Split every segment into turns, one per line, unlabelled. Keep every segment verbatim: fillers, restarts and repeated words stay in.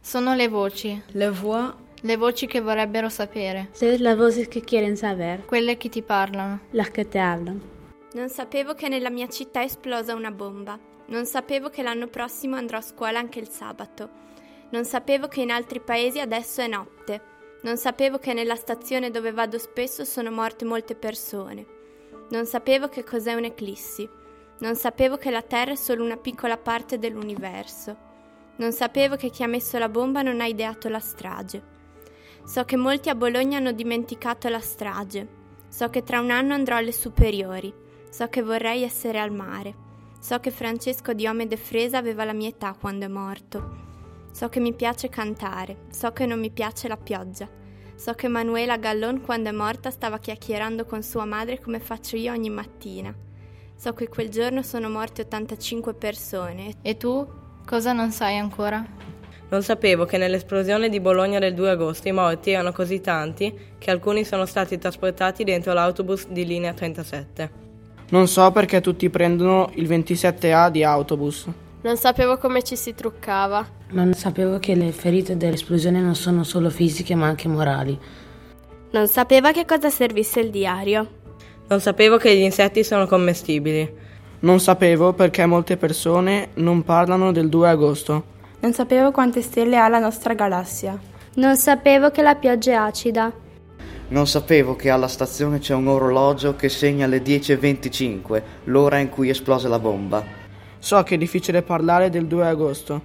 Sono le voci.
Le voix.
Le voci che vorrebbero sapere.
Sono le voci che quieren saber.
Quelle che ti parlano.
Las que te hablan.
Non sapevo che nella mia città è esplosa una bomba. Non sapevo che l'anno prossimo andrò a scuola anche il sabato. Non sapevo che in altri paesi adesso è notte. Non sapevo che nella stazione dove vado spesso sono morte molte persone. Non sapevo che cos'è un'eclissi. Non sapevo che la Terra è solo una piccola parte dell'universo. Non sapevo che chi ha messo la bomba non ha ideato la strage. So che molti a Bologna hanno dimenticato la strage. So che tra un anno andrò alle superiori. So che vorrei essere al mare. So che Francesco Diome de Fresa aveva la mia età quando è morto. So che mi piace cantare. So che non mi piace la pioggia. So che Manuela Gallon quando è morta stava chiacchierando con sua madre come faccio io ogni mattina. So che quel giorno sono morte ottantacinque persone.
E tu? Cosa non sai ancora?
Non sapevo che nell'esplosione di Bologna del due agosto i morti erano così tanti che alcuni sono stati trasportati dentro l'autobus di linea trentasette.
Non so perché tutti prendono il ventisette A di autobus.
Non sapevo come ci si truccava.
Non sapevo che le ferite dell'esplosione non sono solo fisiche ma anche morali.
Non sapevo a che cosa servisse il diario.
Non sapevo che gli insetti sono commestibili.
Non sapevo perché molte persone non parlano del due agosto.
Non sapevo quante stelle ha la nostra galassia.
Non sapevo che la pioggia è acida.
Non sapevo che alla stazione c'è un orologio che segna le dieci e venticinque, l'ora in cui esplose la bomba.
So che è difficile parlare del due agosto.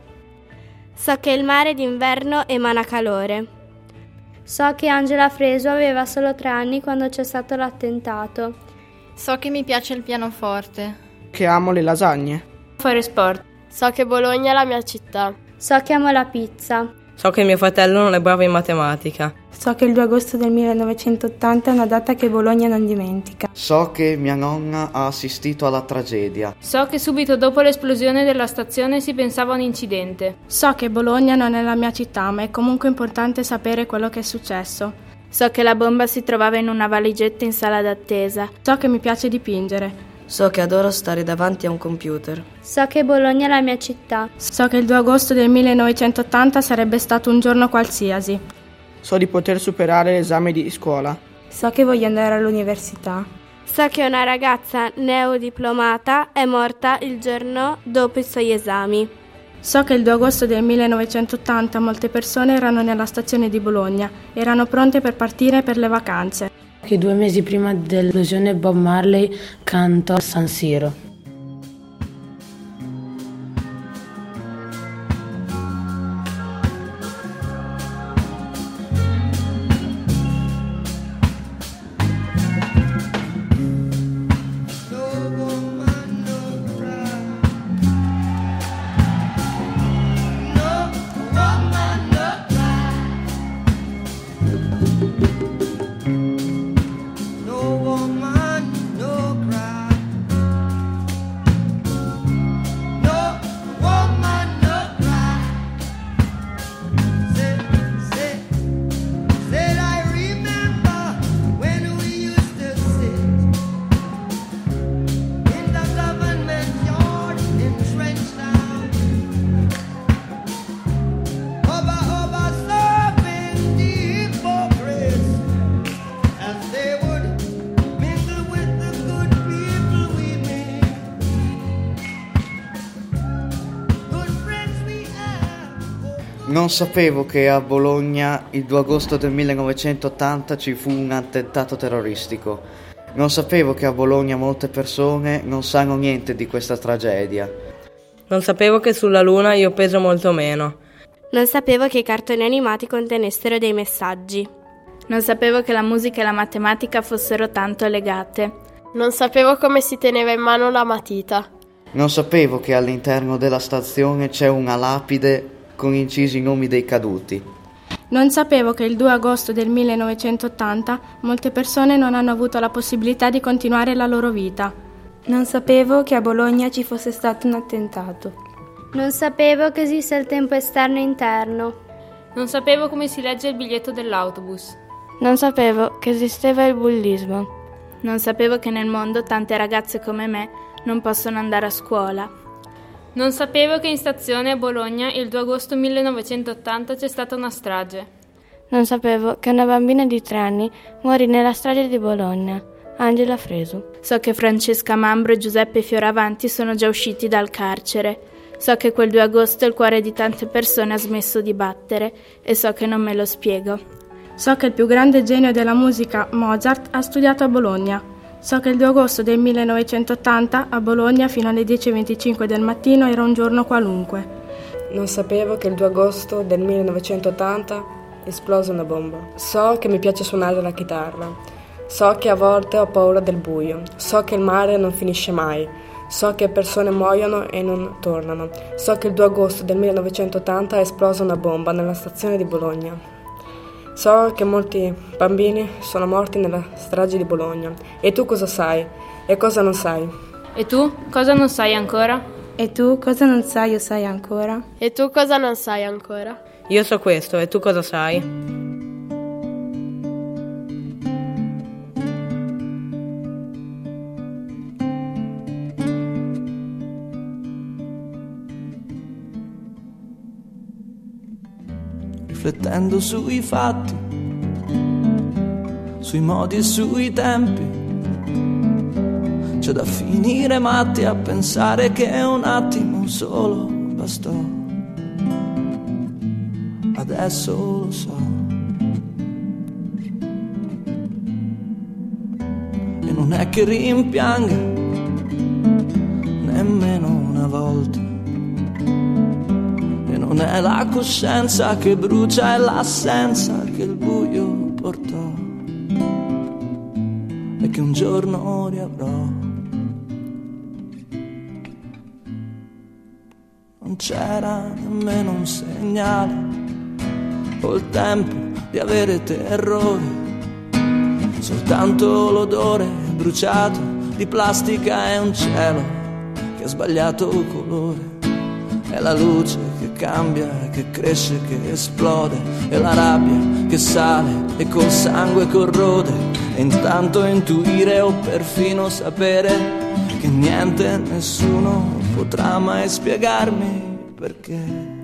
So che il mare d'inverno emana calore.
So che Angela Fresu aveva solo tre anni quando c'è stato l'attentato.
So che mi piace il pianoforte.
Che amo le lasagne.
Fare sport. So che Bologna è la mia città.
So che amo la pizza.
So che mio fratello non è bravo in matematica.
So che il due agosto del millenovecentottanta è una data che Bologna non dimentica.
So che mia nonna ha assistito alla tragedia.
So che subito dopo l'esplosione della stazione si pensava a un incidente.
So che Bologna non è la mia città, ma è comunque importante sapere quello che è successo.
So che la bomba si trovava in una valigetta in sala d'attesa.
So che mi piace dipingere.
So che adoro stare davanti a un computer.
So che Bologna è la mia città.
So che il due agosto del millenovecentottanta sarebbe stato un giorno qualsiasi.
So di poter superare l'esame di scuola.
So che voglio andare all'università.
So che una ragazza neodiplomata è morta il giorno dopo i suoi esami.
So che il due agosto del millenovecentottanta molte persone erano nella stazione di Bologna, erano pronte per partire per le vacanze.
Che due mesi prima dell'esplosione Bob Marley cantò a San Siro.
Non sapevo che a Bologna il due agosto del millenovecentottanta ci fu un attentato terroristico. Non sapevo che a Bologna molte persone non sanno niente di questa tragedia.
Non sapevo che sulla Luna io peso molto meno.
Non sapevo che i cartoni animati contenessero dei messaggi.
Non sapevo che la musica e la matematica fossero tanto legate.
Non sapevo come si teneva in mano la matita.
Non sapevo che all'interno della stazione c'è una lapide con incisi i nomi dei caduti.
Non sapevo che il due agosto del millenovecentottanta molte persone non hanno avuto la possibilità di continuare la loro vita. Non sapevo che a Bologna ci fosse stato un attentato.
Non sapevo che esiste il tempo esterno e interno.
Non sapevo come si legge il biglietto dell'autobus.
Non sapevo che esisteva il bullismo.
Non sapevo che nel mondo tante ragazze come me non possono andare a scuola.
Non sapevo che in stazione a Bologna il due agosto millenovecentottanta c'è stata una strage.
Non sapevo che una bambina di tre anni morì nella strage di Bologna. Angela Fresu.
So che Francesca Mambro e Giuseppe Fioravanti sono già usciti dal carcere. So che quel due agosto il cuore di tante persone ha smesso di battere e so che non me lo spiego.
So che il più grande genio della musica, Mozart, ha studiato a Bologna. So che il due agosto del millenovecentottanta a Bologna fino alle dieci e venticinque del mattino era un giorno qualunque.
Non sapevo che il due agosto del millenovecentottanta esplose una bomba. So che mi piace suonare la chitarra. So che a volte ho paura del buio. So che il mare non finisce mai. So che persone muoiono e non tornano. So che il due agosto del millenovecentottanta è esplosa una bomba nella stazione di Bologna. So che molti bambini sono morti nella strage di Bologna. E tu cosa sai? E cosa non sai?
E tu cosa non sai ancora?
E tu cosa non sai o sai ancora?
E tu cosa non sai ancora?
Io so questo, e tu cosa sai?
Riflettendo sui fatti, sui modi e sui tempi, c'è da finire matti a pensare che un attimo solo bastò. Adesso lo so. E non è che rimpianga nemmeno una volta. Non è la coscienza che brucia, è l'assenza che il buio portò e che un giorno riavrò. Non c'era nemmeno un segnale o il tempo di avere terrore, soltanto l'odore bruciato di plastica e un cielo che ha sbagliato colore. È la luce che cambia, che cresce, che esplode, è la rabbia che sale e col sangue corrode. E intanto intuire o perfino sapere che niente, nessuno potrà mai spiegarmi perché.